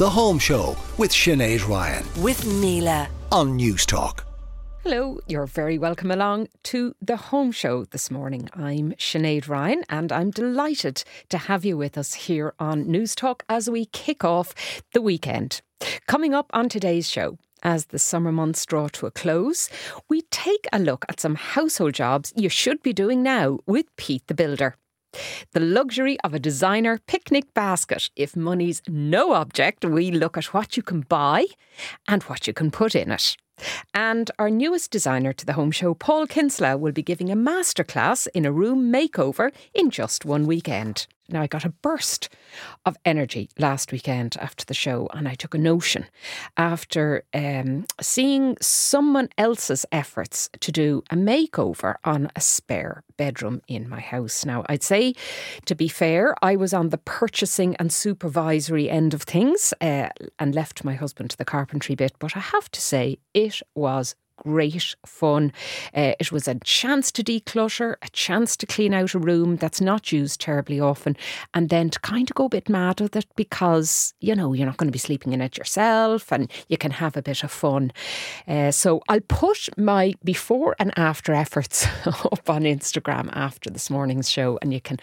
The Home Show with Sinead Ryan. With Mila. On News Talk. Hello, you're very welcome along to The Home Show this morning. I'm Sinead Ryan and I'm delighted to have you with us here on News Talk as we kick off the weekend. Coming up on today's show, as the summer months draw to a close, we take a look at some household jobs you should be doing now with Pete the Builder. The luxury of a designer picnic basket. If money's no object, we look at what you can buy and what you can put in it. And our newest designer to the Home Show, Paul Kinsella, will be giving a masterclass in a room makeover in just one weekend. Now, I got a burst of energy last weekend after the show, and I took a notion after seeing someone else's efforts to do a makeover on a spare bedroom in my house. Now, I'd say, to be fair, I was on the purchasing and supervisory end of things and left my husband to the carpentry bit, but I have to say it was great fun. It was a chance to declutter, a chance to clean out a room that's not used terribly often, and then to kind of go a bit mad with it because, you know, you're not going to be sleeping in it yourself and you can have a bit of fun. So I'll put my before and after efforts up on Instagram after this morning's show, and you can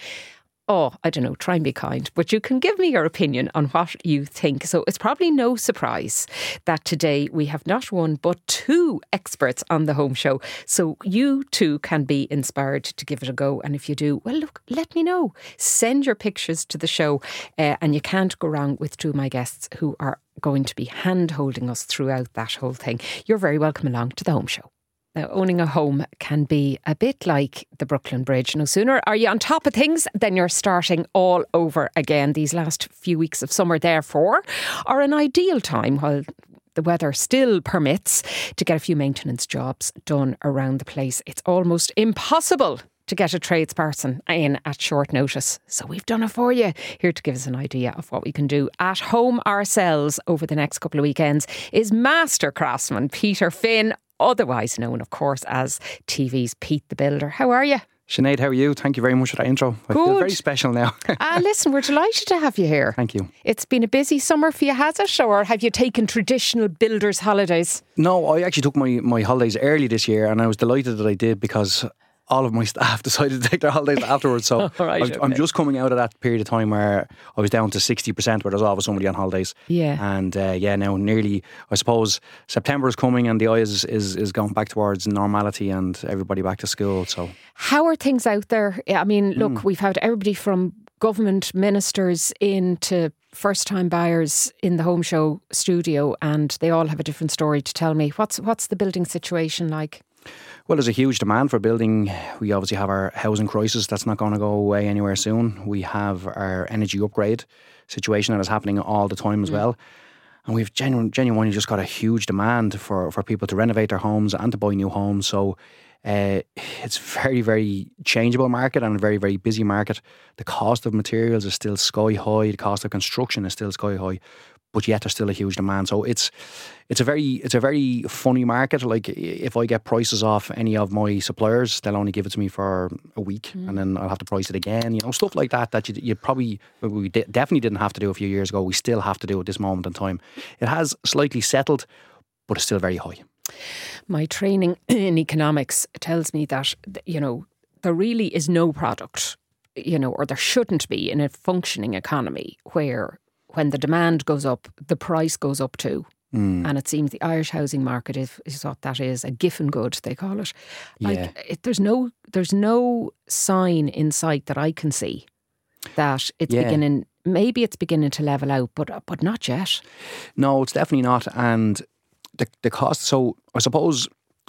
try and be kind, but you can give me your opinion on what you think. So it's probably no surprise that today we have not one but two experts on the Home Show. So you too can be inspired to give it a go. And if you do, well, look, let me know. Send your pictures to the show. And you can't go wrong with two of my guests who are going to be hand-holding us throughout that whole thing. You're very welcome along to the Home Show. Now, owning a home can be a bit like the Brooklyn Bridge. No sooner are you on top of things than you're starting all over again. These last few weeks of summer, therefore, are an ideal time while the weather still permits to get a few maintenance jobs done around the place. It's almost impossible to get a tradesperson in at short notice. So we've done it for you. Here to give us an idea of what we can do at home ourselves over the next couple of weekends is master craftsman Peter Finn, otherwise known, of course, as TV's Pete the Builder. How are you? Sinead, how are you? Thank you very much for that intro. I feel very special now. Listen, we're delighted to have you here. Thank you. It's been a busy summer for you, has it? Or have you taken traditional builder's holidays? No, I actually took my holidays early this year, and I was delighted that I did because all of my staff decided to take their holidays afterwards. So I'm just coming out of that period of time where I was down to 60% where there's always somebody on holidays. Yeah. And now nearly, I suppose, September is coming and the eye is going back towards normality and everybody back to school. So how are things out there? I mean, look, we've had everybody from government ministers into first-time buyers in the Home Show studio, and they all have a different story to tell me. What's the building situation like? Well, there's a huge demand for building. We obviously have our housing crisis that's not going to go away anywhere soon. We have our energy upgrade situation that is happening all the time as well. And we've genuinely just got a huge demand for people to renovate their homes and to buy new homes. So it's very, very changeable market and a very, very busy market. The cost of materials is still sky high. The cost of construction is still sky high. But yet there's still a huge demand. So it's a very funny market. Like if I get prices off any of my suppliers, they'll only give it to me for a week and then I'll have to price it again. You know, stuff like that you probably, we definitely didn't have to do a few years ago. We still have to do at this moment in time. It has slightly settled, but it's still very high. My training in economics tells me that, you know, there really is no product, you know, or there shouldn't be in a functioning economy where when the demand goes up, the price goes up too. And it seems the Irish housing market is what that is, a giffen good, they call it. There's no sign in sight that I can see that it's beginning, maybe it's beginning to level out, but not yet. No, it's definitely not. And the cost, so I suppose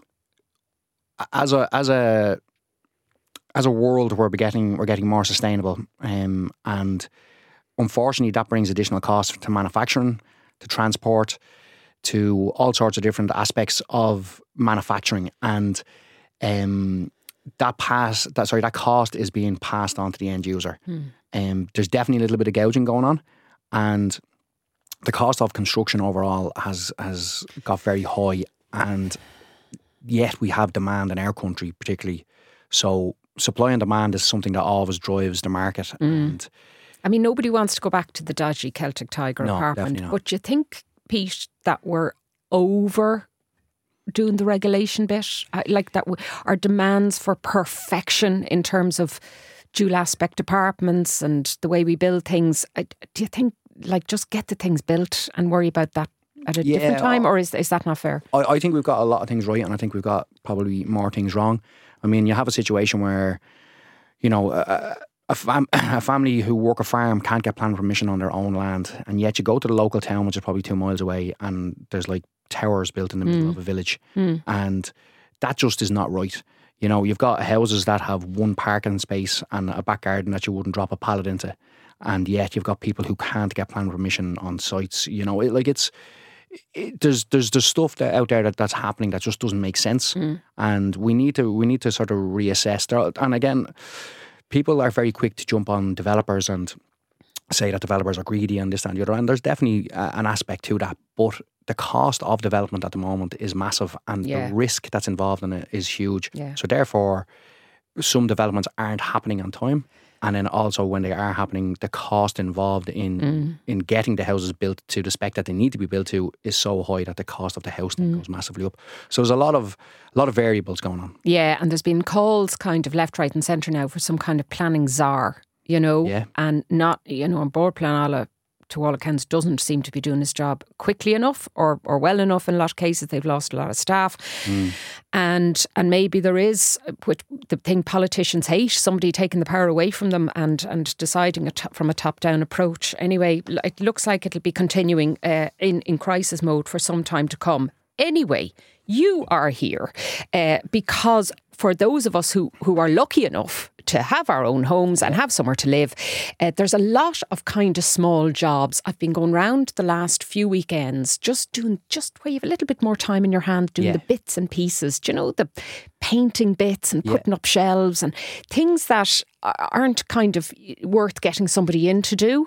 as a world we're getting more sustainable, and unfortunately, that brings additional costs to manufacturing, to transport, to all sorts of different aspects of manufacturing, and that cost is being passed on to the end user. There's definitely a little bit of gouging going on, and the cost of construction overall has got very high, and yet we have demand in our country particularly. So supply and demand is something that always drives the market, and I mean, nobody wants to go back to the dodgy Celtic Tiger apartment. Definitely not. But do you think, Pete, that we're over doing the regulation bit? Like that our demands for perfection in terms of dual aspect apartments and the way we build things. Do you think, like, just get the things built and worry about that at a different time, or is that not fair? I think we've got a lot of things right, and I think we've got probably more things wrong. I mean, you have a situation where, you know, a family who work a farm can't get planning permission on their own land, and yet you go to the local town, which is probably 2 miles away, and there's like towers built in the middle of a village, and that just is not right. You know, you've got houses that have one parking space and a back garden that you wouldn't drop a pallet into, and yet you've got people who can't get planning permission on sites. You know, there's stuff out there that's happening that just doesn't make sense, and we need to sort of reassess. And again, people are very quick to jump on developers and say that developers are greedy and this and the other, and there's definitely an aspect to that. But the cost of development at the moment is massive, and the risk that's involved in it is huge. Yeah. So therefore, some developments aren't happening on time. And then also when they are happening, the cost involved in getting the houses built to the spec that they need to be built to is so high that the cost of the house then goes massively up. So there's a lot of variables going on. Yeah, and there's been calls kind of left, right and centre now for some kind of planning czar, you know, and not, you know, on Board Pleanála, to all accounts, doesn't seem to be doing his job quickly enough or well enough in a lot of cases. They've lost a lot of staff. And maybe there is, the thing politicians hate, somebody taking the power away from them and deciding from a top-down approach. Anyway, it looks like it'll be continuing in crisis mode for some time to come. Anyway, you are here because for those of us who are lucky enough to have our own homes and have somewhere to live, there's a lot of kind of small jobs. I've been going round the last few weekends just where you have a little bit more time in your hand doing the bits and pieces, do you know, the painting bits and putting up shelves and things that aren't kind of worth getting somebody in to do.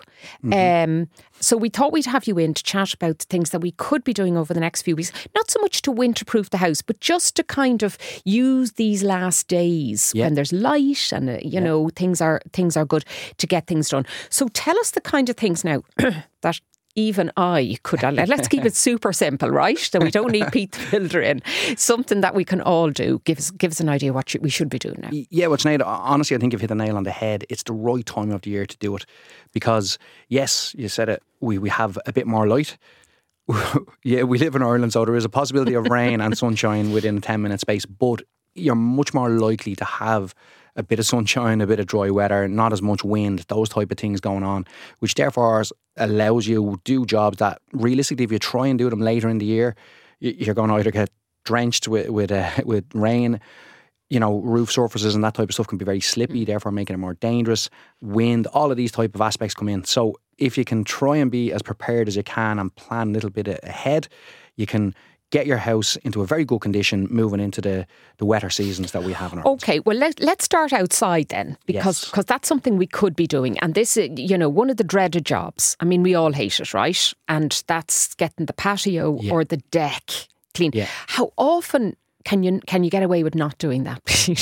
So we thought we'd have you in to chat about the things that we could be doing over the next few weeks. Not so much to winterproof the house, but just to kind of use these last days when there's light and you know, things are good to get things done. So tell us the kind of things now that even I could. Let's keep it super simple, right? So we don't need Pete the Builder in. Something that we can all do. Give us an idea what we should be doing now. Yeah, well, Sinead, honestly, I think you've hit the nail on the head. It's the right time of the year to do it because, yes, you said it, we have a bit more light. Yeah, we live in Ireland, so there is a possibility of rain and sunshine within a 10-minute space, but you're much more likely to have a bit of sunshine, a bit of dry weather, not as much wind, those type of things going on, which therefore allows you to do jobs that realistically, if you try and do them later in the year, you're going to either get drenched with rain, you know, roof surfaces and that type of stuff can be very slippy, therefore making it more dangerous. Wind, all of these type of aspects come in. So if you can try and be as prepared as you can and plan a little bit ahead, you can get your house into a very good condition moving into the wetter seasons that we have in Ireland. Okay, well, let's start outside then, because that's something we could be doing. And this, you know, one of the dreaded jobs, I mean, we all hate it, right? And that's getting the patio or the deck clean. Yeah. How often can you get away with not doing that?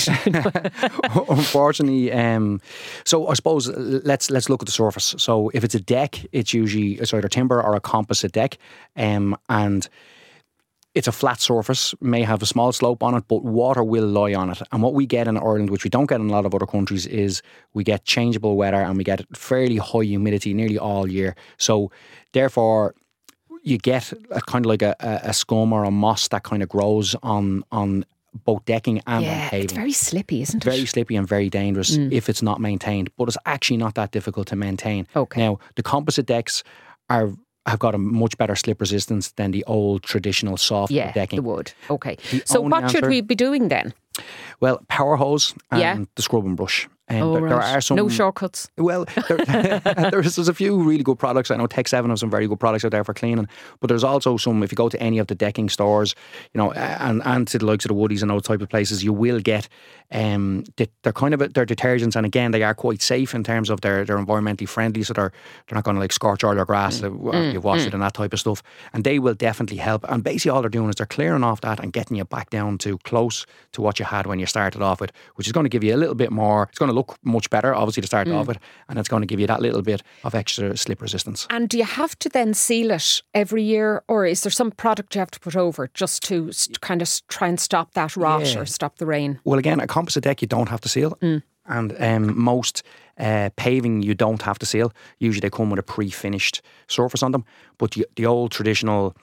Unfortunately, so I suppose let's look at the surface. So if it's a deck, it's either timber or a composite deck, and it's a flat surface, may have a small slope on it, but water will lie on it. And what we get in Ireland, which we don't get in a lot of other countries, is we get changeable weather and we get fairly high humidity nearly all year. So therefore, you get a kind of like a scum or a moss that kind of grows on both decking and on paving. It's very slippy, isn't it? Very slippy and very dangerous if it's not maintained. But it's actually not that difficult to maintain. Okay. Now, the composite decks have got a much better slip resistance than the old traditional soft decking. The wood. Okay. So what should we be doing then? Well, power hose and the scrubbing brush. There are some... No shortcuts? Well, there's a few really good products. I know Tech 7 have some very good products out there for cleaning. But there's also some, if you go to any of the decking stores, you know, and to the likes of the Woodies and those type of places, you will get, they're kind of, they're detergents. And again, they are quite safe in terms of they're environmentally friendly. So they're not going to like scorch all your grass, you've washed it and that type of stuff. And they will definitely help. And basically all they're doing is they're clearing off that and getting you back down to close to what you had when you started off with, which is going to give you a little bit more, it's going to to look much better, obviously, to start off with, and it's going to give you that little bit of extra slip resistance. And do you have to then seal it every year, or is there some product you have to put over just to kind of try and stop that rot or stop the rain? Well, again, a composite deck you don't have to seal, and most paving you don't have to seal. Usually they come with a pre-finished surface on them, but the old traditional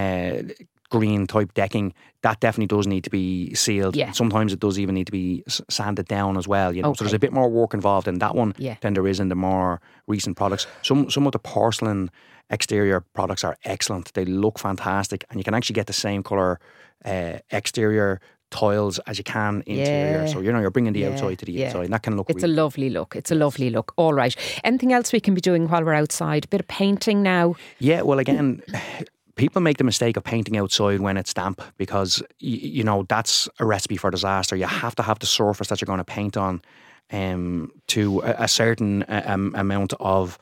green type decking, that definitely does need to be sealed. Yeah. Sometimes it does even need to be sanded down as well. You know, Okay. so there's a bit more work involved in that one than there is in the more recent products. Some of the porcelain exterior products are excellent. They look fantastic, and you can actually get the same colour exterior tiles as you can interior. So, you know, you're bringing the outside to the inside, and that can look It's really a lovely look. It's a lovely look. All right. Anything else we can be doing while we're outside? A bit of painting now? Yeah, well, again, people make the mistake of painting outside when it's damp because, you know, that's a recipe for disaster. You have to have the surface that you're going to paint on to a certain amount of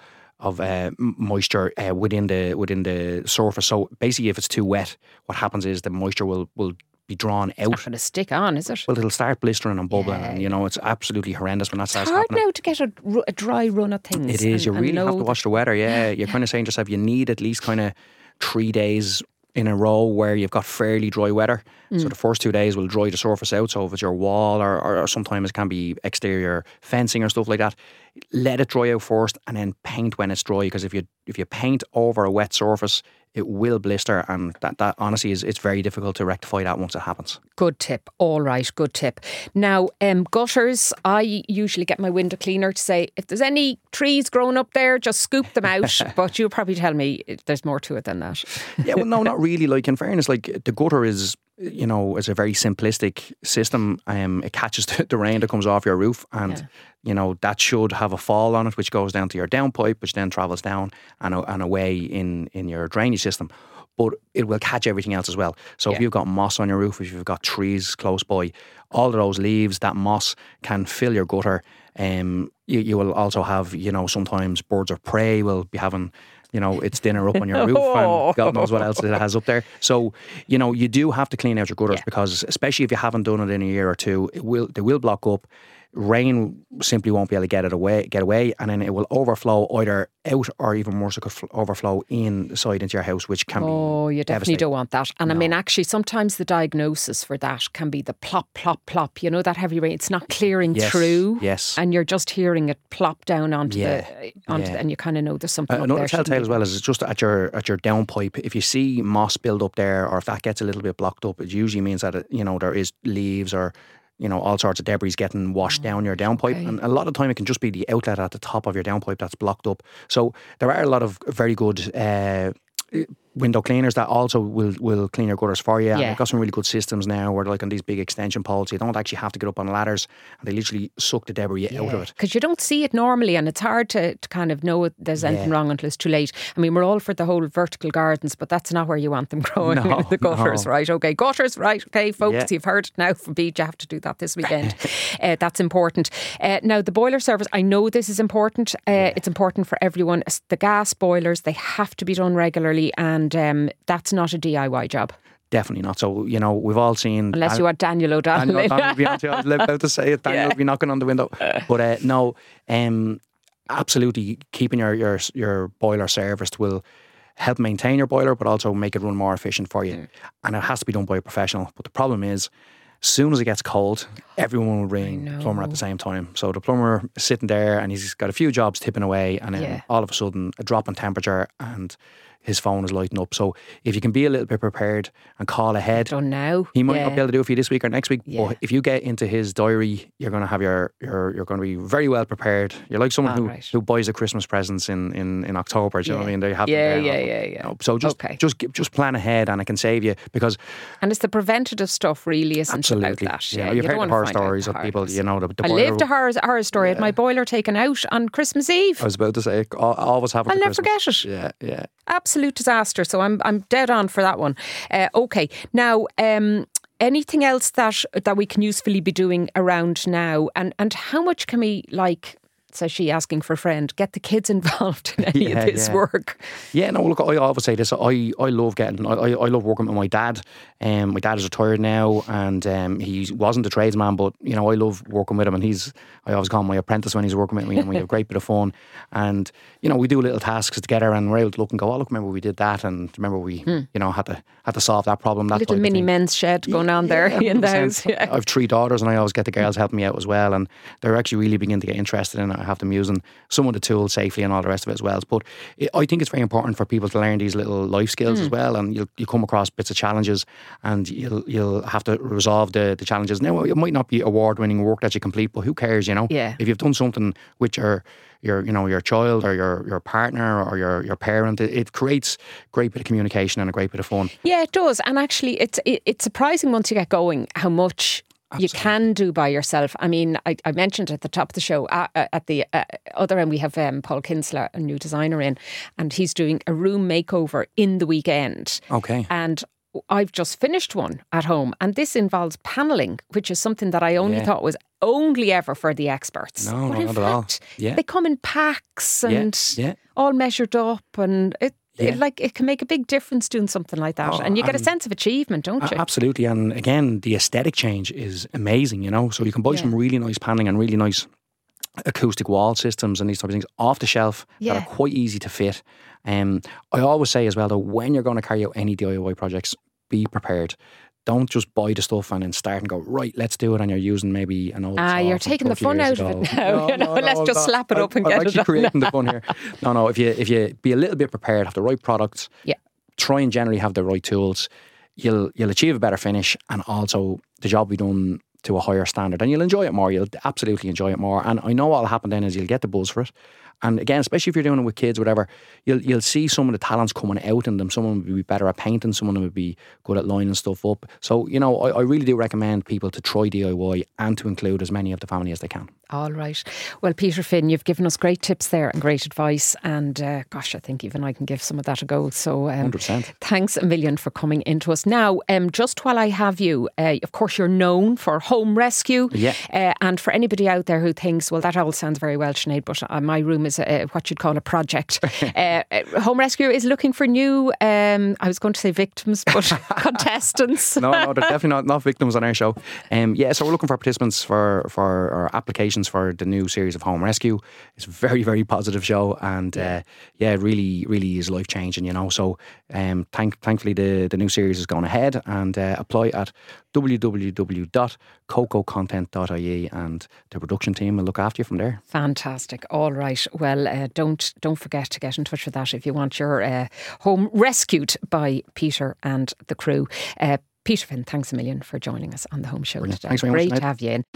moisture within the surface. So basically, if it's too wet, what happens is the moisture will be drawn out. Not going to stick on, is it? Well, it'll start blistering and bubbling, and you know it's absolutely horrendous when that starts It's hard happening. now to get a dry run of things. It is. You and really have to know watch the weather. Yeah, you're kind of saying to yourself, you need at least kind of 3 days in a row where you've got fairly dry weather. So the first 2 days will dry the surface out. So if it's your wall or sometimes it can be exterior fencing or stuff like that, let it dry out first and then paint when it's dry. Because if you paint over a wet surface, it will blister, and that honestly it's very difficult to rectify that once it happens. Good tip. All right, good tip. Now, gutters, I usually get my window cleaner to say, if there's any trees growing up there, just scoop them out. But you'll probably tell me there's more to it than that. Yeah, well, no, not really. Like, in fairness, like the gutter is, you know, is a very simplistic system. It catches the rain that comes off your roof, and you know that should have a fall on it, which goes down to your downpipe, which then travels down and away in your drainage system. But it will catch everything else as well. So if you've got moss on your roof, if you've got trees close by, all of those leaves, that moss can fill your gutter. You will also have, you know, sometimes birds of prey will be having, you know, its dinner up on your roof, and God knows what else it has up there. So, you know, you do have to clean out your gutters because, especially if you haven't done it in a year or two, they will block up. Rain simply won't be able to get away, and then it will overflow either out or even worse, it could overflow inside into your house, which can be you definitely devastating. don't want that. And I mean, actually, sometimes the diagnosis for that can be the plop, plop, plop. You know, that heavy rain, it's not clearing through. Yes. And you're just hearing it plop down onto and you kind of know there's something up Another there. telltale as well is just at your downpipe. If you see moss build up there, or if that gets a little bit blocked up, it usually means that you know there is leaves or, you know, all sorts of debris getting washed down your downpipe. Okay. And a lot of the time it can just be the outlet at the top of your downpipe that's blocked up. So there are a lot of very good window cleaners that also will clean your gutters for you. And they've got some really good systems now where, like on these big extension poles, you don't actually have to get up on ladders, and they literally suck the debris out of it. Because you don't see it normally, and it's hard to kind of know there's anything wrong until it's too late. I mean, we're all for the whole vertical gardens, but that's not where you want them growing. No, the gutters, no. right? Okay, gutters, right? Okay, folks, you've heard it now from Beat. You have to do that this weekend. That's important. Now, the boiler service, I know this is important. It's important for everyone. The gas boilers, they have to be done regularly, and that's not a DIY job. Definitely not. So, you know, we've all seen... Unless you are Daniel O'Donnell. Daniel will be on to, I was about to say it. Daniel will be knocking on the window. But no, absolutely keeping your boiler serviced will help maintain your boiler, but also make it run more efficient for you. And it has to be done by a professional. But the problem is, as soon as it gets cold, everyone will ring plumber at the same time. So the plumber is sitting there and he's got a few jobs tipping away, and then all of a sudden a drop in temperature and his phone is lighting up. So if you can be a little bit prepared and call ahead, Done now. he might not be able to do it for you this week or next week. But if you get into his diary, you're going to have you're going to be very well prepared. You're like someone who buys the Christmas presents in October. Do you know what I mean? They have them there. You know, so just plan ahead, and it can save you because. And it's the preventative stuff, really, isn't about that. Yeah, you've heard the horror stories of people. You know, the I boiler. lived a horror story. I had my boiler taken out on Christmas Eve. I was about to say, always happens. I'll never forget it. Yeah. Absolute disaster. So I'm dead on for that one. Okay. Now, anything else that we can usefully be doing around now, and how much can we says she, asking for a friend. Get the kids involved in any of this work. Yeah, no, look, I always say this. I love love working with my dad. My dad is retired now, and he wasn't a tradesman, but you know, I love working with him, and I always call him my apprentice when he's working with me, and we have a great bit of fun. And you know, we do little tasks together, and we're able to look and go, oh, look, remember we did that, and remember we, you know, had to solve that problem. That little mini men's shed going on there in the house. Yeah. I have 3 daughters, and I always get the girls helping me out as well, and they're actually really beginning to get interested in it. I have them using some of the tools safely and all the rest of it as well. But I think it's very important for people to learn these little life skills as well, and you'll come across bits of challenges, and you'll have to resolve the challenges. Now, it might not be award-winning work that you complete, but who cares, you know? Yeah. If you've done something with your child or your partner or your parent, it creates a great bit of communication and a great bit of fun. Yeah, it does. And actually, it's surprising once you get going how much you can do by yourself. I mean, I mentioned at the top of the show, at the other end, we have Paul Kinsler, a new designer in, and he's doing a room makeover in the weekend. Okay. And I've just finished one at home, and this involves panelling, which is something that I only thought was only ever for the experts. No, but not at all. Yeah. They come in packs and all measured up, and it can make a big difference doing something like that. And you get a sense of achievement, don't you? Absolutely. And again, the aesthetic change is amazing, you know. So you can buy some really nice paneling and really nice acoustic wall systems and these type of things off the shelf that are quite easy to fit. I always say as well, though, when you're going to carry out any DIY projects, be prepared. Don't just buy the stuff and then start and go, right, let's do it, and you're using maybe an old you're taking the fun out of it now. Let's just slap it up and get it actually creating the fun here. No, if you be a little bit prepared, have the right products, try and generally have the right tools, you'll achieve a better finish, and also the job will be done to a higher standard, and you'll enjoy it more. You'll absolutely enjoy it more. And I know what'll happen then is you'll get the buzz for it. And again, especially if you're doing it with kids, whatever, you'll see some of the talents coming out in them. Someone would be better at painting, someone would be good at lining stuff up. So, you know, I really do recommend people to try DIY and to include as many of the family as they can. All right. Well, Peter Finn, you've given us great tips there and great advice. And gosh, I think even I can give some of that a go. So 100%. Thanks a million for coming into us. Now, just while I have you, of course, you're known for home rescue. Yeah. And for anybody out there who thinks, well, that all sounds very well, Sinead, but my room is what you'd call a project. Home rescue is looking for new, I was going to say victims, but contestants. No, they're definitely not victims on our show. So we're looking for participants for our applications for the new series of Home Rescue. It's a very, very positive show, and really, really is life changing, you know. So thankfully the new series is going ahead, and apply at www.cococontent.ie, and the production team will look after you from there. Fantastic. All right. Well, don't forget to get in touch with that if you want your home rescued by Peter and the crew. Peter Finn, thanks a million for joining us on the Home Show today. Thanks very much. Great to have you in.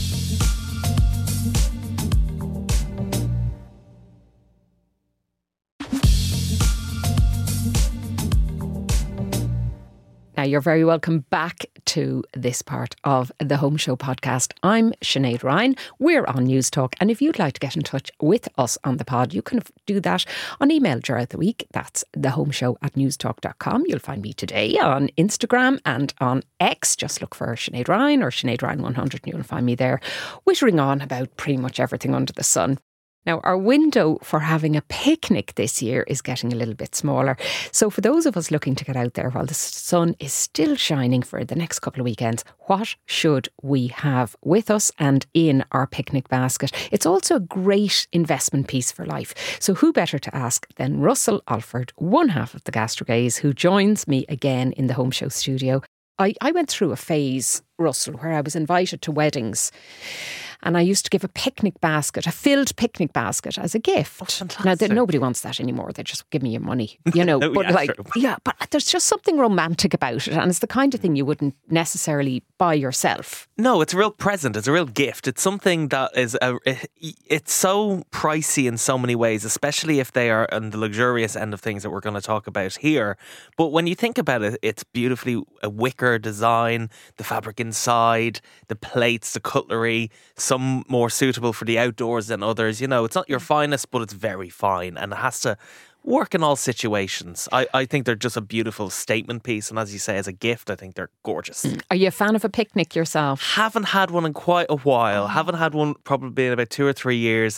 Now, you're very welcome back to this part of the Home Show podcast. I'm Sinead Ryan. We're on News Talk. And if you'd like to get in touch with us on the pod, you can do that on email throughout the week. That's thehomeshow@newstalk.com. You'll find me today on Instagram and on X. Just look for Sinead Ryan or Sinead Ryan 100 and you'll find me there, whittering on about pretty much everything under the sun. Now, our window for having a picnic this year is getting a little bit smaller. So for those of us looking to get out there while the sun is still shining for the next couple of weekends, what should we have with us and in our picnic basket? It's also a great investment piece for life. So who better to ask than Russell Alford, one half of the Gastrogaze, who joins me again in the Home Show studio. I went through a phase, Russell, where I was invited to weddings, and I used to give a picnic basket, a filled picnic basket, as a gift. Now, nobody wants that anymore. They just give me your money, you know. But but there's just something romantic about it, and it's the kind of thing you wouldn't necessarily buy yourself. No, it's a real present. It's a real gift. It's something that is it's so pricey in so many ways, especially if they are on the luxurious end of things that we're going to talk about here. But when you think about it, it's beautifully a wicker design, the fabric inside, the plates, the cutlery, some more suitable for the outdoors than others. You know, it's not your finest, but it's very fine, and it has to work in all situations. I think they're just a beautiful statement piece, and as you say, as a gift, I think they're gorgeous. Are you a fan of a picnic yourself? Haven't had one in quite a while. Haven't had one probably in about 2 or 3 years.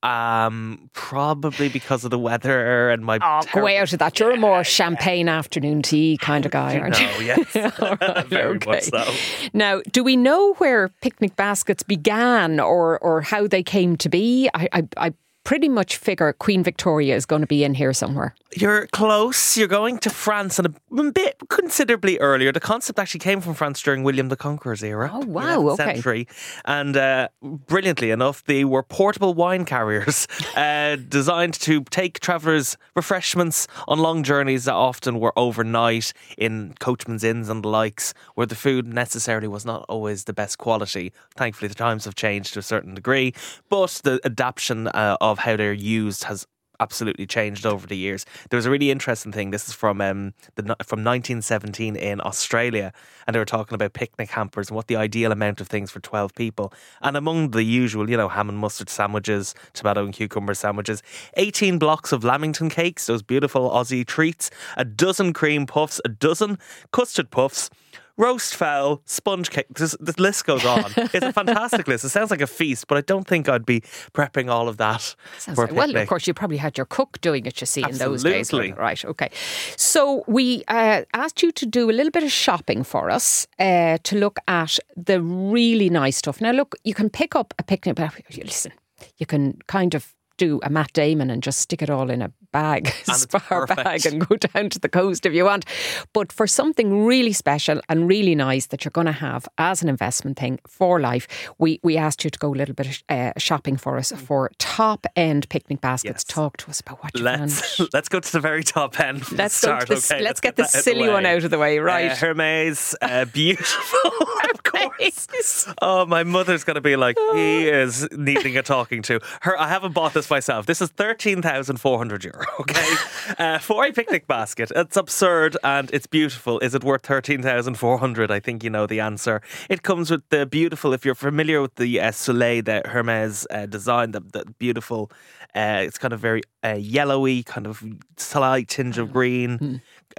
Probably because of the weather and my. Go way out of that. You're a more champagne afternoon tea kind of guy, aren't you? No, yes. Right, Very okay. much so. Now, do we know where picnic baskets began or how they came to be? I pretty much figure Queen Victoria is going to be in here somewhere. You're close. You're going to France and a bit considerably earlier. The concept actually came from France during William the Conqueror's era. Oh, wow. 11th Okay. century. And brilliantly enough, they were portable wine carriers designed to take travellers' refreshments on long journeys that often were overnight in coachmen's inns and the likes, where the food necessarily was not always the best quality. Thankfully, the times have changed to a certain degree, but the adaptation of how they're used has absolutely changed over the years. There was a really interesting thing. This is from 1917 in Australia, and they were talking about picnic hampers and what the ideal amount of things for 12 people. And among the usual, ham and mustard sandwiches, tomato and cucumber sandwiches, 18 blocks of lamington cakes, those beautiful Aussie treats, a dozen cream puffs, a dozen custard puffs, roast fowl, sponge cake. The list goes on. It's a fantastic list. It sounds like a feast, but I don't think I'd be prepping all of that for a picnic. Well, of course, you probably had your cook doing it, you see, in those days. Absolutely. Right, okay. So we asked you to do a little bit of shopping for us to look at the really nice stuff. Now, look, you can pick up a picnic bag. Listen, you can kind of do a Matt Damon and just stick it all in a bag, spar bag, and go down to the coast if you want. But for something really special and really nice that you're going to have as an investment thing for life, we asked you to go a little bit shopping for us for top end picnic baskets. Yes. Talk to us about what you found. Let's go to the very top end. From Let's the start. let's get the silly one out of the way, right? Hermes, beautiful, of course. Oh, my mother's going to be like, he is needing a talking to. I haven't bought this myself. This is €13,400, okay? For a picnic basket. It's absurd and it's beautiful. Is it worth €13,400? I think you know the answer. It comes with the beautiful, if you're familiar with the Soleil, the Hermes design, the beautiful, it's kind of very yellowy, kind of slight tinge of green.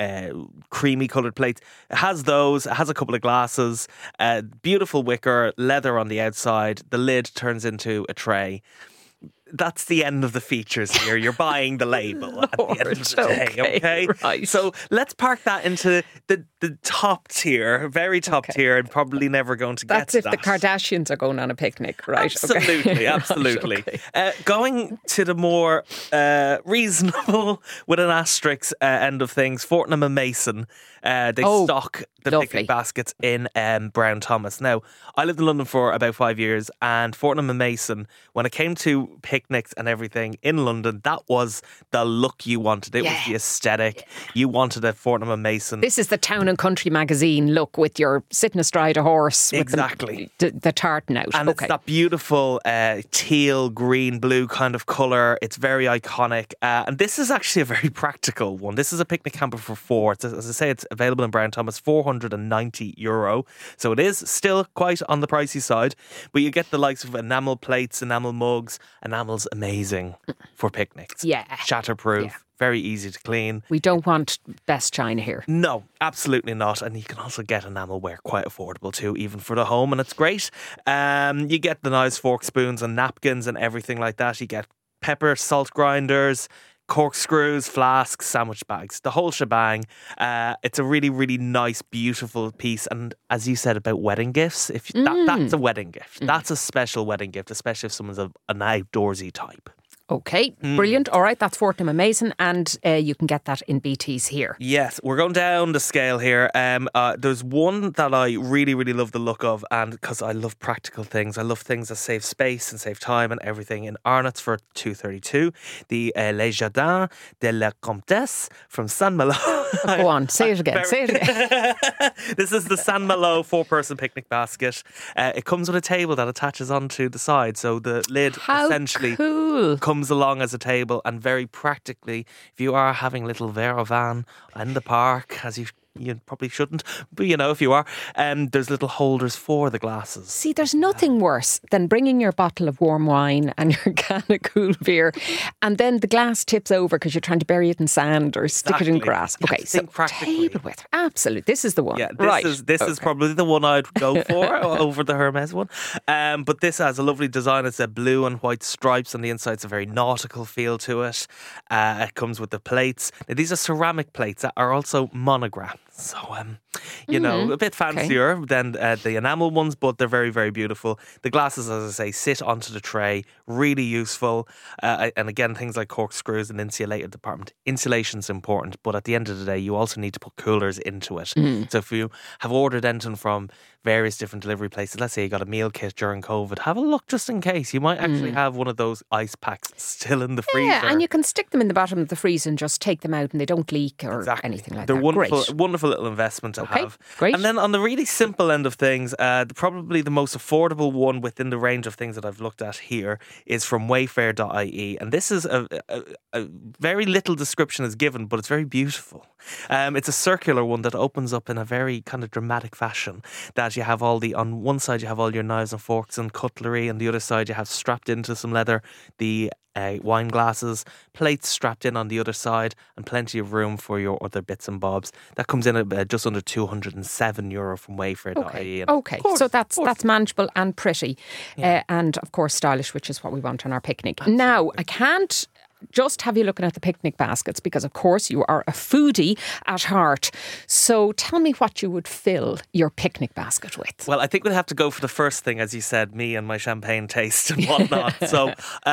Creamy coloured plates. It has those. It has a couple of glasses. Beautiful wicker, leather on the outside. The lid turns into a tray. That's the end of the features here. You're buying the label at the end of the day, okay? Right. So let's park that into the top tier, very top tier, and probably never going to get to that. That's if the Kardashians are going on a picnic, right? Absolutely, okay. absolutely. Right, okay. Going to the more reasonable, with an asterisk end of things, Fortnum and Mason. They stock the lovely picnic baskets in Brown Thomas. Now, I lived in London for about 5 years, and Fortnum and Mason, when it came to picnics and everything in London, that was the look you wanted. It was the aesthetic. You wanted a Fortnum and Mason. This is the Town and Country magazine look with your sitting astride a horse with the tartan out. And it's that beautiful teal, green, blue kind of colour. It's very iconic. And this is actually a very practical one. This is a picnic camper for four. As I say, it's available in Brown Thomas, €490. So it is still quite on the pricey side. But you get the likes of enamel plates, enamel mugs. Enamel's amazing for picnics. Yeah. Shatterproof. Yeah. Very easy to clean. We don't want best china here. No, absolutely not. And you can also get enamelware quite affordable too, even for the home, and it's great. You get the knives, forks, spoons and napkins and everything like that. You get pepper, salt grinders, corkscrews, flasks, sandwich bags, the whole shebang. It's a really, really nice, beautiful piece. And as you said about wedding gifts, that's a wedding gift. That's a special wedding gift, especially if someone's an outdoorsy type. Okay, brilliant. All right, that's Fortnum and Mason, and you can get that in BT's here. Yes, we're going down the scale here. There's one that I really, really love the look of, and because I love practical things, I love things that save space and save time and everything. In Arnott's for $232, the Les Jardins de la Comtesse from Saint Malo. Go on, say it again. This is the Saint Malo 4-person picnic basket. It comes with a table that attaches onto the side, so the lid essentially comes along as a table, and very practically, if you are having little verre au vin in the park as you You probably shouldn't, but you know, if you are, there's little holders for the glasses. See, there's nothing worse than bringing your bottle of warm wine and your can of cool beer, and then the glass tips over because you're trying to bury it in sand or stick it in grass. You have Okay, to so think practically. tableware, absolutely. This is the one. Yeah, right. This is probably the one I'd go for over the Hermes one. But this has a lovely design. It's a blue and white stripes on the inside. It's a very nautical feel to it. It comes with the plates. Now, these are ceramic plates that are also monogrammed. So, you know, a bit fancier than the enamel ones, but they're very, very beautiful. The glasses, as I say, sit onto the tray, really useful. And again, things like corkscrews and insulated department. Insulation's important, but at the end of the day, you also need to put coolers into it. So if you have ordered anything from various different delivery places, let's say you got a meal kit during COVID, have a look just in case. You might actually have one of those ice packs still in the freezer. Yeah, and you can stick them in the bottom of the freezer and just take them out and they don't leak or anything like that. They're wonderful, Great. wonderful little investment to have. Great. And then on the really simple end of things, probably the most affordable one within the range of things that I've looked at here is from Wayfair.ie. And this is a very little description is given, but it's very beautiful. It's a circular one that opens up in a very kind of dramatic fashion. That you have on one side you have all your knives and forks and cutlery, and the other side you have strapped into some leather the wine glasses, plates strapped in on the other side, and plenty of room for your other bits and bobs. That comes in at just under €207 from Wayfair.ie. Okay, so that's manageable and pretty, and of course stylish, which is what we want on our picnic. Absolutely. Now, I can't just have you looking at the picnic baskets because, of course, you are a foodie at heart. So tell me what you would fill your picnic basket with. Well, I think we'd have to go for the first thing, as you said, me and my champagne taste and whatnot. So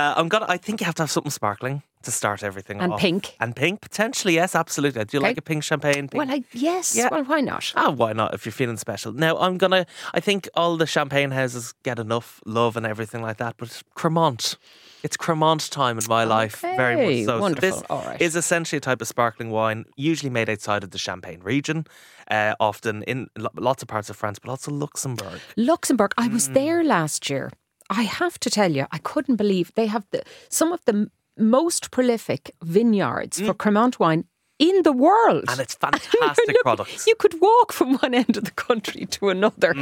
I think you have to have something sparkling to start everything off. And pink. And pink, potentially, yes, absolutely. Do you like a pink champagne? Pink? Well, yes. Yeah. Well, why not? Why not if you're feeling special? Now, I think all the champagne houses get enough love and everything like that, but Cremant. It's Cremant time in my life, very much so. Wonderful. So this is essentially a type of sparkling wine, usually made outside of the Champagne region, often in lots of parts of France, but also Luxembourg. Luxembourg. I was there last year. I have to tell you, I couldn't believe they have some of the most prolific vineyards for Cremant wine in the world. And it's fantastic products. You could walk from one end of the country to another.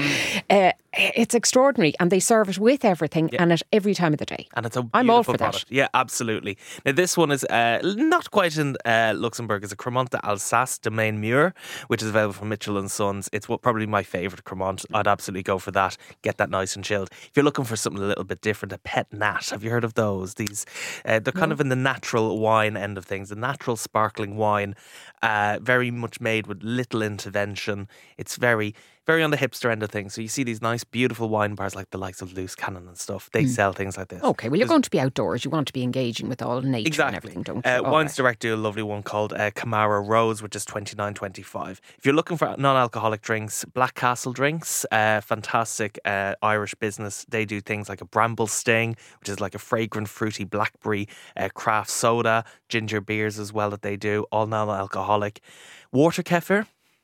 It's extraordinary. And they serve it with everything and at every time of the day. And it's a beautiful I'm all for product. that. Yeah, absolutely. Now, this one is not quite in Luxembourg. It's a Cremant d'Alsace Domaine Mur, which is available from Mitchell & Sons. It's probably my favourite Cremant. I'd absolutely go for that. Get that nice and chilled. If you're looking for something a little bit different, a Pet Nat. Have you heard of those? These they're kind of in the natural wine end of things. The natural sparkling wine. Very much made with little intervention. It's very, very on the hipster end of things. So you see these nice, beautiful wine bars like the likes of Loose Cannon and stuff. They sell things like this. Okay, well, you're going to be outdoors. You want to be engaging with all nature and everything, don't you? Wines Direct do a lovely one called Camara Rose, which is $29.25. If you're looking for non-alcoholic drinks, Black Castle drinks, fantastic Irish business. They do things like a Bramble Sting, which is like a fragrant, fruity blackberry craft soda, ginger beers as well that they do, all non-alcoholic. Water kefir.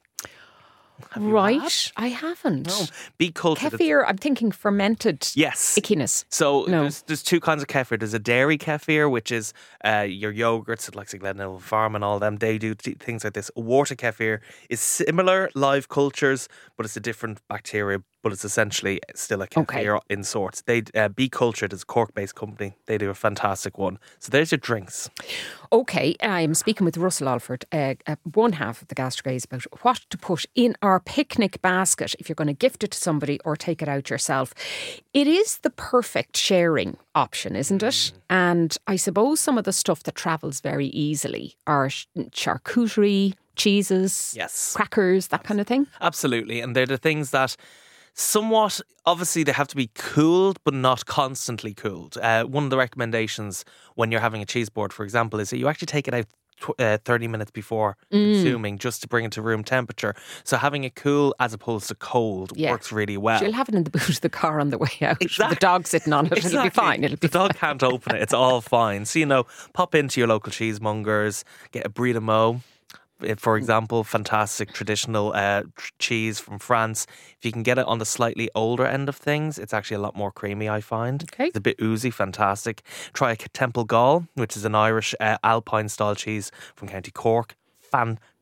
Right, I haven't. No, be cultured. Kefir, I'm thinking fermented ickiness. So there's two kinds of kefir. There's a dairy kefir, which is your yogurts, like Glenelg Farm and all them. They do things like this. Water kefir is similar, live cultures, but it's a different bacteria. But it's essentially still a kefir in sorts. They Be Cultured is a Cork-based company. They do a fantastic one. So there's your drinks. Okay, I'm speaking with Russell Alford, one half of the Gastrogaze, about what to put in our picnic basket if you're going to gift it to somebody or take it out yourself. It is the perfect sharing option, isn't it? And I suppose some of the stuff that travels very easily are charcuterie, cheeses, crackers, that kind of thing. Absolutely. And they're the things that somewhat, obviously, they have to be cooled, but not constantly cooled. One of the recommendations when you're having a cheese board, for example, is that you actually take it out 30 minutes before consuming, just to bring it to room temperature. So having it cool as opposed to cold works really well. You'll have it in the boot of the car on the way out. Exactly. The dog sitting on it. It'll be fine. The dog can't open it. It's all fine. So, pop into your local cheesemongers, get a Brie de Meaux. For example, fantastic traditional cheese from France. If you can get it on the slightly older end of things, it's actually a lot more creamy, I find. Okay. It's a bit oozy, fantastic. Try a Temple Gall, which is an Irish Alpine style cheese from County Cork. Fantastic.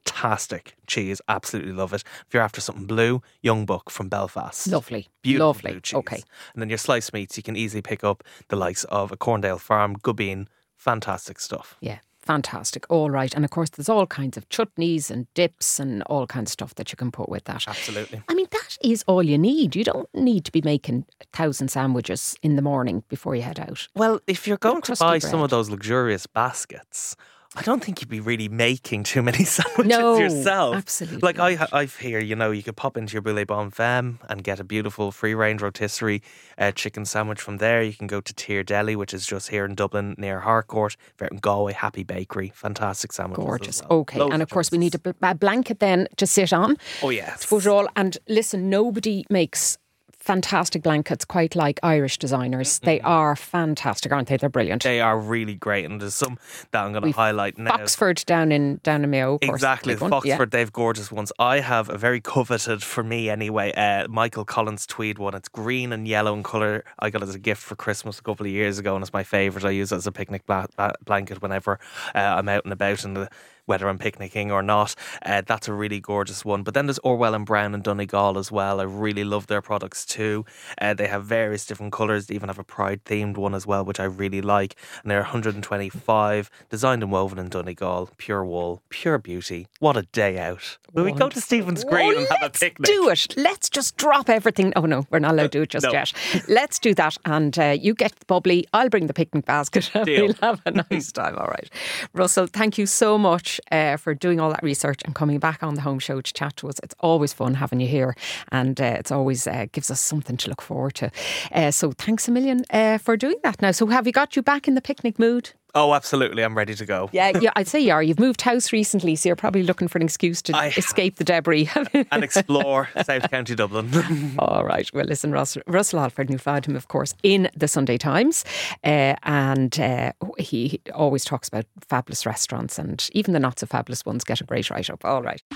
fantastic cheese. Absolutely love it. If you're after something blue, Young Buck from Belfast. Lovely. Beautiful Lovely. blue cheese. Okay. And then your sliced meats, you can easily pick up the likes of a Corndale Farm, Gubbeen. Fantastic stuff. Yeah. Fantastic. All right. And of course, there's all kinds of chutneys and dips and all kinds of stuff that you can put with that. Absolutely. I mean, that is all you need. You don't need to be making 1,000 sandwiches in the morning before you head out. Well, if you're going to crusty buy bread. some of those luxurious baskets, I don't think you'd be really making too many sandwiches No, yourself. absolutely Like not. I hear, you know, you could pop into your Boulet Bon Femme and get a beautiful free-range rotisserie chicken sandwich from there. You can go to Tier Deli, which is just here in Dublin near Harcourt. If in Galway, Happy Bakery. Fantastic sandwiches. Gorgeous. as well. Okay. Loads And of course, we choices. need a blanket then to sit on. Oh, yes. To put it all. And listen, nobody makes fantastic blankets quite like Irish designers. They are fantastic, aren't they? They're brilliant. They are really great, and there's some that I'm going to highlight now. Foxford down in Mayo, of course. Exactly, Big one. Foxford, Yeah. they've gorgeous ones. I have a very coveted, for me anyway, Michael Collins tweed one. It's green and yellow in colour. I got it as a gift for Christmas a couple of years ago, and it's my favourite. I use it as a picnic blanket whenever I'm out and about, whether I'm picnicking or not. That's a really gorgeous one. But then there's Orwell and Brown and Donegal as well. I really love their products too. They have various different colours. They even have a Pride themed one as well, which I really like. And they're 125, designed and woven in Donegal, pure wool, pure beauty. What a day out. Will we go to Stephen's Green and have a picnic? Do it. Let's just drop everything. Oh no, we're not allowed to do it just No. yet. Let's do that. And you get the bubbly, I'll bring the picnic basket and Deal. we'll have a nice time. All right. Russell, thank you so much for doing all that research and coming back on the Home Show to chat to us. It's always fun having you here, and it's always gives us something to look forward to. So thanks a million for doing that now. So have you got you back in the picnic mood? Oh, absolutely. I'm ready to go. Yeah, I'd say you are. You've moved house recently, so you're probably looking for an excuse to escape the debris. And explore South County Dublin. All right. Well, listen, Russell Alford, you'll find him, of course, in the Sunday Times. And he always talks about fabulous restaurants, and even the not so fabulous ones get a great write-up. All right.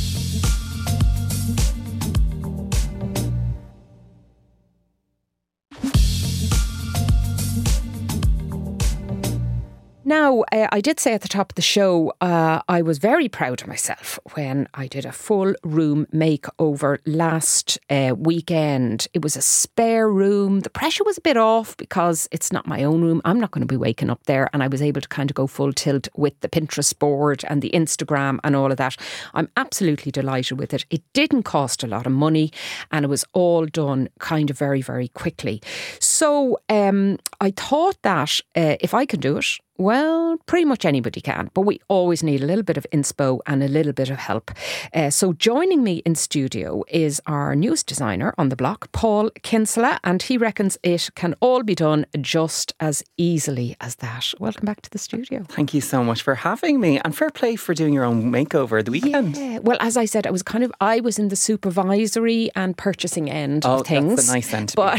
Now, I did say at the top of the show, I was very proud of myself when I did a full room makeover last weekend. It was a spare room. The pressure was a bit off because it's not my own room. I'm not going to be waking up there, and I was able to kind of go full tilt with the Pinterest board and the Instagram and all of that. I'm absolutely delighted with it. It didn't cost a lot of money, and it was all done kind of very, very quickly. So I thought that if I can do it, well, pretty much anybody can, but we always need a little bit of inspo and a little bit of help. So joining me in studio is our newest designer on the block, Paul Kinsella, and he reckons it can all be done just as easily as that. Welcome back to the studio. Thank you so much for having me, and fair play for doing your own makeover the weekend. Yeah. Well, as I said, I was in the supervisory and purchasing end of things. That's a nice end to but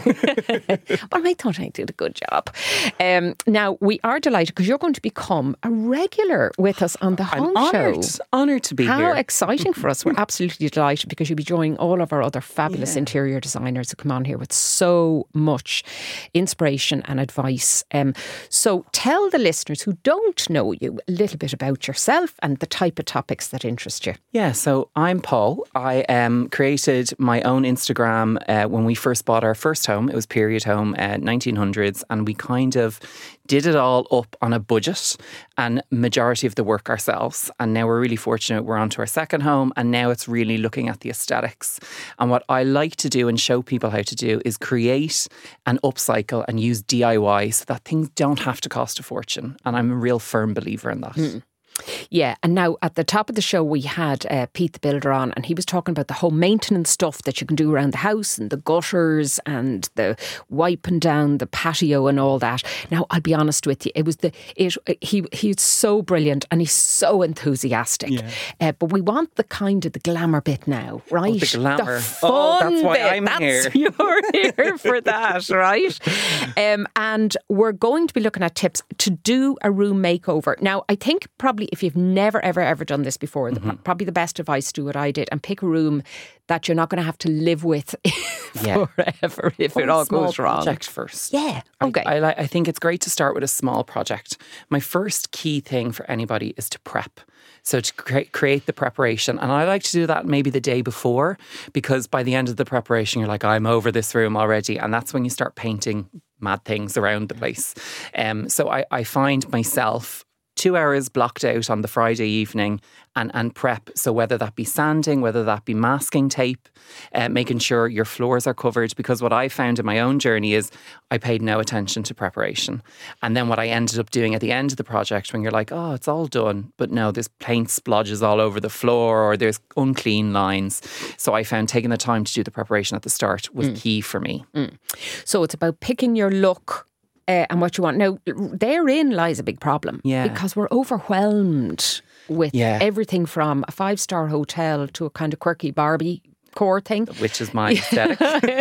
I thought I did a good job. Now, we are delighted because you're going to become a regular with us on the Home Show. Honoured to be How here. exciting for us. We're absolutely delighted because you'll be joining all of our other fabulous interior designers who come on here with so much inspiration and advice. So tell the listeners who don't know you a little bit about yourself and the type of topics that interest you. Yeah, so I'm Paul. I created my own Instagram when we first bought our first home. It was period home, 1900s, and we kind of did it all up on a budget and majority of the work ourselves. And now we're really fortunate we're on to our second home, and now it's really looking at the aesthetics. And what I like to do and show people how to do is create and upcycle and use DIY so that things don't have to cost a fortune. And I'm a real firm believer in that. Yeah, and now at the top of the show we had Pete the Builder on, and he was talking about the home maintenance stuff that you can do around the house and the gutters and the wiping down the patio and all that. Now, I'll be honest with you, he's so brilliant and he's so enthusiastic. Yeah. But we want the kind of the glamour bit now, right? The glamour. The fun that's why bit. I'm here. You're here for that, right? And we're going to be looking at tips to do a room makeover. Now, I think probably if you've never, ever done this before, probably the best advice, do what I did and pick a room that you're not going to have to live with forever if it all goes wrong. Project first. Yeah, okay. I think it's great to start with a small project. My first key thing for anybody is to prep. So to create the preparation. And I like to do that maybe the day before, because by the end of the preparation, you're like, I'm over this room already. And that's when you start painting mad things around the place. So I find myself 2 hours blocked out on the Friday evening and prep. So whether that be sanding, whether that be masking tape, making sure your floors are covered. Because what I found in my own journey is I paid no attention to preparation. And then what I ended up doing at the end of the project, when you're like, oh, it's all done, but no, there's paint splodges all over the floor or there's unclean lines. So I found taking the time to do the preparation at the start was key for me. So it's about picking your look and what you want. Now, therein lies a big problem. Yeah. Because we're overwhelmed with everything from a 5-star hotel to a kind of quirky Barbie core thing. Which is my aesthetic.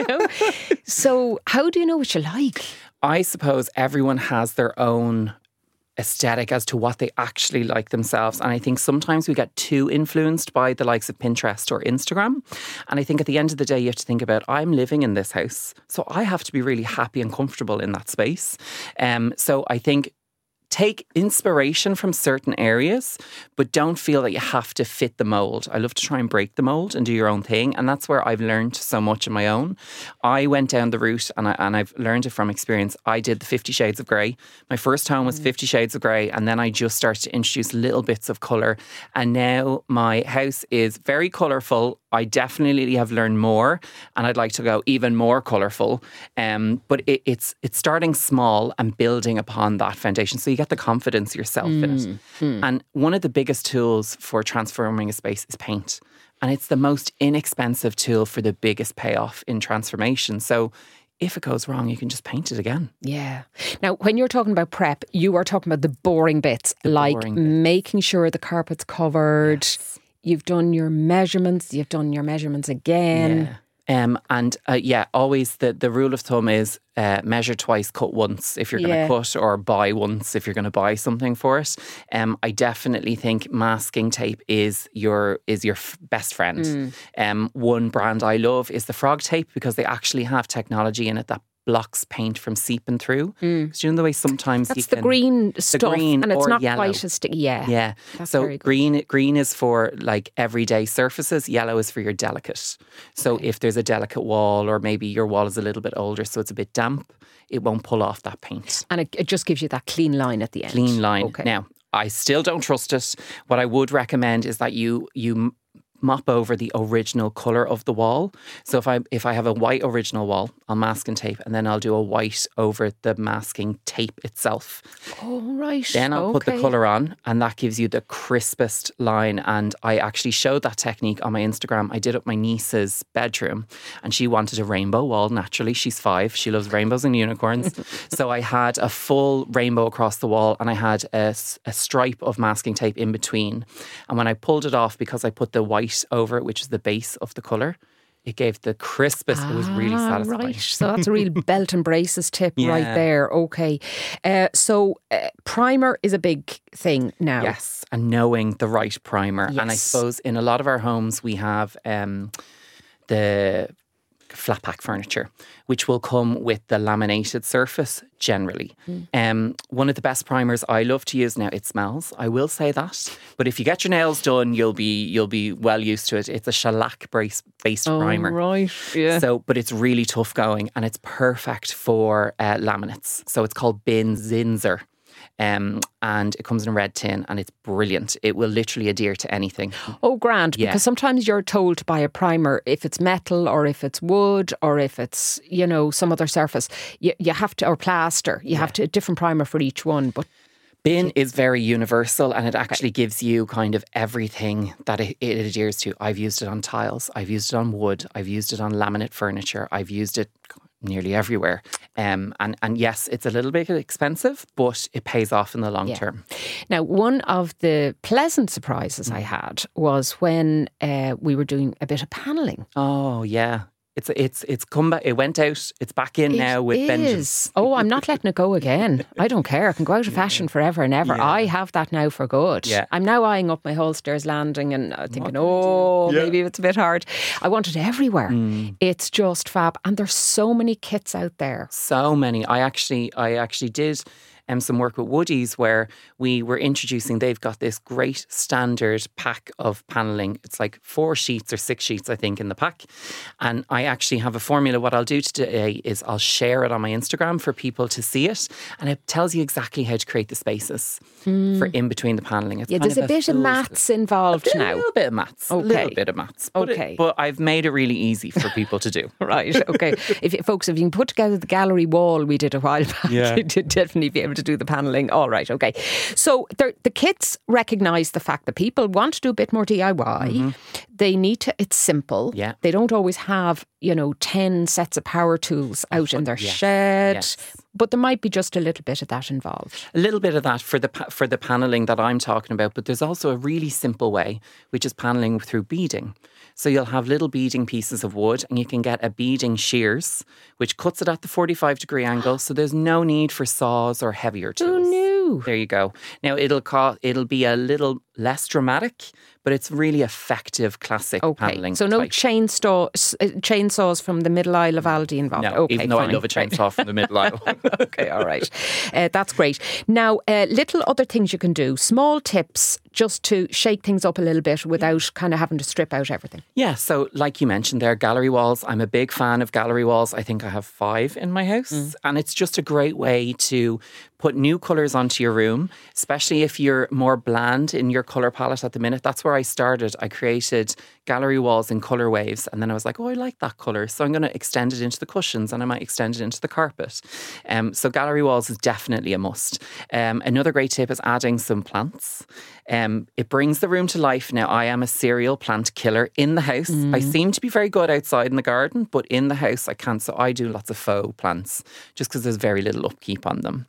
So how do you know what you like? I suppose everyone has their own aesthetic as to what they actually like themselves. And I think sometimes we get too influenced by the likes of Pinterest or Instagram. And I think at the end of the day, you have to think about, I'm living in this house, so I have to be really happy and comfortable in that space. So I think take inspiration from certain areas, but don't feel that you have to fit the mold. I love to try and break the mold and do your own thing. And that's where I've learned so much on my own. I went down the route and I've learned it from experience. I did the 50 Shades of Grey. My first home was 50 Shades of Grey. And then I just started to introduce little bits of colour. And now my house is very colourful. I definitely have learned more and I'd like to go even more colourful. But it's starting small and building upon that foundation. So you get the confidence yourself in it. And one of the biggest tools for transforming a space is paint. And it's the most inexpensive tool for the biggest payoff in transformation. So if it goes wrong, you can just paint it again. Yeah. Now, when you're talking about prep, you are talking about the boring bits, making sure the carpet's covered. Yes. You've done your measurements. You've done your measurements again. Yeah. Always the rule of thumb is measure twice, cut once if you're going to cut, or buy once if you're going to buy something for it. I definitely think masking tape is your best friend. One brand I love is the Frog Tape, because they actually have technology in it that blocks paint from seeping through. Because you know the way sometimes that's the green stuff, and it's not yellow. quite as sticky. Yeah. That's so green is for like everyday surfaces. Yellow is for your delicate. So if there's a delicate wall, or maybe your wall is a little bit older, so it's a bit damp, it won't pull off that paint. And it just gives you that clean line at the end. Clean line. Okay. Now, I still don't trust it. What I would recommend is that you mop over the original colour of the wall. So if I have a white original wall, I'll mask and tape, and then I'll do a white over the masking tape itself. Oh, right. Then I'll put the colour on, and that gives you the crispest line. And I actually showed that technique on my Instagram. I did it at my niece's bedroom, and she wanted a rainbow wall. Naturally, she's 5. She loves rainbows and unicorns. So I had a full rainbow across the wall, and I had a stripe of masking tape in between. And when I pulled it off, because I put the white over it, which is the base of the colour, it gave the crispest. It was really satisfying. Right. So that's a real belt and braces tip right there. Okay. So primer is a big thing now. Yes. And knowing the right primer. Yes. And I suppose in a lot of our homes we have the flat pack furniture, which will come with the laminated surface generally. One of the best primers I love to use now, it smells, I will say that, but if you get your nails done, you'll be well used to it. It's a shellac based primer. Right, yeah. So, but it's really tough going, and it's perfect for laminates. So it's called Bin Zinzer. And it comes in a red tin, and it's brilliant. It will literally adhere to anything. Oh, grand. Yeah. Because sometimes you're told to buy a primer if it's metal, or if it's wood, or if it's, some other surface. You have to, or plaster. You have to, a different primer for each one. But Bin is very universal, and it actually gives you kind of everything that it adheres to. I've used it on tiles. I've used it on wood. I've used it on laminate furniture. I've used it nearly everywhere. And yes, it's a little bit expensive, but it pays off in the long term. Now, one of the pleasant surprises I had was when we were doing a bit of panelling. Oh, yeah. It's come back. It went out. It's back in now with vengeance. Oh, I'm not letting it go again. I don't care. I can go out of fashion forever and ever. Yeah. I have that now for good. Yeah. I'm now eyeing up my whole stairs landing and thinking, maybe it's a bit hard. I want it everywhere. It's just fab. And there's so many kits out there. So many. I actually did some work with Woodies where we were introducing, they've got this great standard pack of panelling. It's like 4 sheets or 6 sheets, I think, in the pack. And I actually have a formula. What I'll do today is I'll share it on my Instagram for people to see it. And it tells you exactly how to create the spaces for in between the panelling. It's there's a bit of maths involved now. A little bit of maths. Okay. A little bit of maths. But I've made it really easy for people to do. Right, okay. If you can put together the gallery wall we did a while back, you'd definitely be able to do the panelling. All right, okay. So the kits recognise the fact that people want to do a bit more DIY. They need to, it's simple. Yeah. They don't always have, 10 sets of power tools out in their shed. Yes. But there might be just a little bit of that involved. A little bit of that for the panelling that I'm talking about, but there's also a really simple way, which is panelling through beading. So you'll have little beading pieces of wood and you can get a beading shears, which cuts it at the 45-degree angle. So there's no need for saws or heavier tools. Who knew? There you go. Now it'll be a little less dramatic, but it's really effective classic panelling. So no type. chainsaws from the middle aisle of Aldi involved. No, okay, even though fine. I love a chainsaw from the middle aisle. Okay, all right. That's great. Now, little other things you can do, small tips just to shake things up a little bit without kind of having to strip out everything. Yeah, so like you mentioned there, gallery walls. I'm a big fan of gallery walls. I think I have 5 in my house. And it's just a great way to put new colours onto your room, especially if you're more bland in your colour palette at the minute. That's where I started. I created gallery walls in colour waves and then I was like, I like that colour. So I'm going to extend it into the cushions and I might extend it into the carpet. So gallery walls is definitely a must. Another great tip is adding some plants. It brings the room to life. Now, I am a serial plant killer in the house. I seem to be very good outside in the garden, but in the house I can't. So I do lots of faux plants just because there's very little upkeep on them.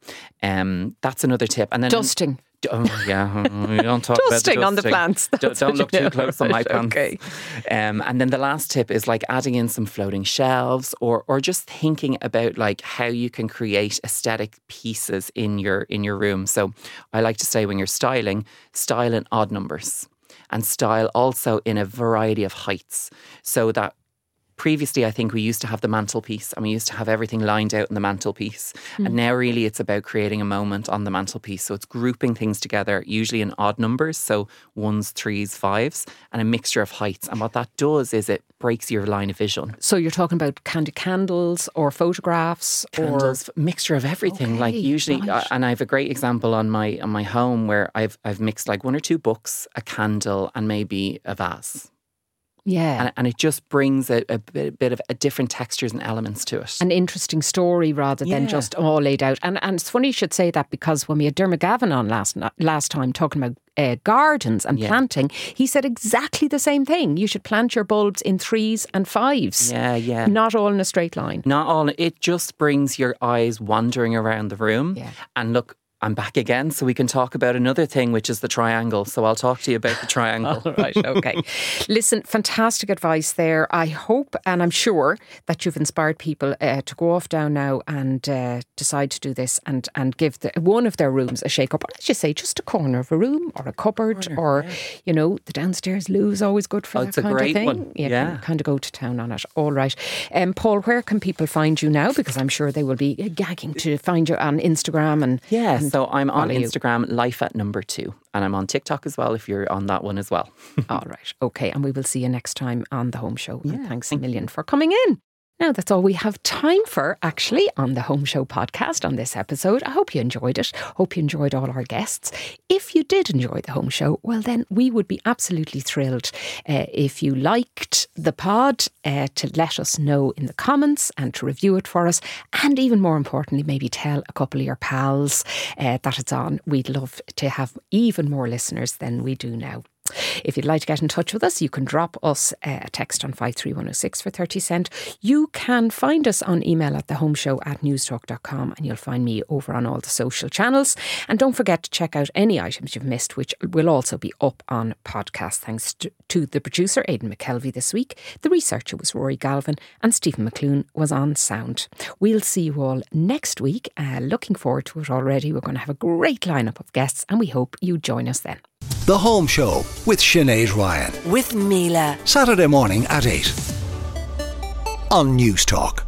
That's another tip. And then Dusting. Oh, yeah, we don't talk about the Dusting on the plants. Don't look too close on my plants. Okay. And then the last tip is like adding in some floating shelves or just thinking about like how you can create aesthetic pieces in your room. So I like to say when you're styling, style in odd numbers and style also in a variety of heights so that previously, I think we used to have the mantelpiece and we used to have everything lined out in the mantelpiece. And now really it's about creating a moment on the mantelpiece. So it's grouping things together, usually in odd numbers. So 1s, 3s, 5s, and a mixture of heights. And what that does is it breaks your line of vision. So you're talking about candles or photographs Candles, mixture of everything. Okay, like usually, right. And I have a great example on my home where I've mixed like 1 or 2 books, a candle and maybe a vase. Yeah. And it just brings a bit of different textures and elements to it. An interesting story rather than just all laid out. And it's funny you should say that because when we had Dermot Gavin on last time talking about gardens and planting, he said exactly the same thing. You should plant your bulbs in 3s and 5s. Yeah. Not all in a straight line. Not all. It just brings your eyes wandering around the room. Yeah. And look, I'm back again, so we can talk about another thing, which is the triangle. So I'll talk to you about the triangle. All right, okay. Listen, fantastic advice there. I hope and I'm sure that you've inspired people to go off down now and decide to do this and give one of their rooms a shake up. Or as you say, just a corner of a room or a cupboard or, the downstairs loo is always good for that kind of thing. It's a great one. You can kind of go to town on it. All right. Paul, where can people find you now? Because I'm sure they will be gagging to find you on Instagram and... Yeah, so I'm on follow you. Instagram, life@2, and I'm on TikTok as well if you're on that one as well. All right. Okay. And we will see you next time on The Home Show. And thanks a million for coming in. Now, that's all we have time for, actually, on the Home Show podcast on this episode. I hope you enjoyed it. Hope you enjoyed all our guests. If you did enjoy the Home Show, well, then we would be absolutely thrilled if you liked the pod to let us know in the comments and to review it for us. And even more importantly, maybe tell a couple of your pals that it's on. We'd love to have even more listeners than we do now. If you'd like to get in touch with us, you can drop us a text on 53106 for 30 cent. You can find us on email at thehomeshow@newstalk.com and you'll find me over on all the social channels. And don't forget to check out any items you've missed, which will also be up on podcast. Thanks to the producer, Aidan McKelvey, this week. The researcher was Rory Galvin and Stephen McClune was on sound. We'll see you all next week. Looking forward to it already. We're going to have a great lineup of guests and we hope you join us then. The Home Show with Sinead Ryan. With Mila. Saturday morning at 8 on News Talk.